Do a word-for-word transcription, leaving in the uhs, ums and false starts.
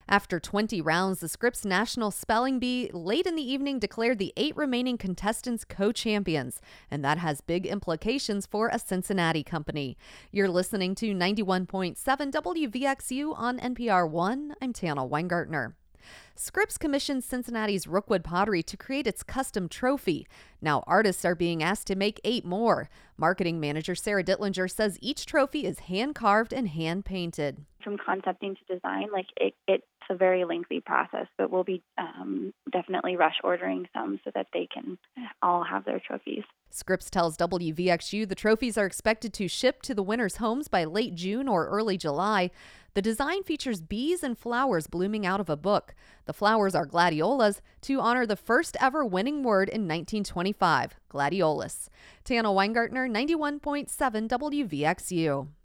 After twenty rounds, the Scripps National Spelling Bee late in the evening declared the eight remaining contestants co-champions, and that has big implications for a Cincinnati company. You're listening to ninety-one point seven W V X U on N P R one. I'm Tana Weingartner. Scripps commissioned Cincinnati's Rookwood Pottery to create its custom trophy. Now artists are being asked to make eight more. Marketing manager Sarah Dittlinger says each trophy is hand-carved and hand-painted. From concepting to design, like it, it's a very lengthy process, but we'll be um, definitely rush ordering some so that they can all have their trophies. Scripps tells W V X U the trophies are expected to ship to the winners' homes by late June or early July. The design features bees and flowers blooming out of a book. The flowers are gladiolas to honor the first ever winning word in nineteen twenty-five, gladiolus. Tana Weingartner, ninety-one point seven W V X U.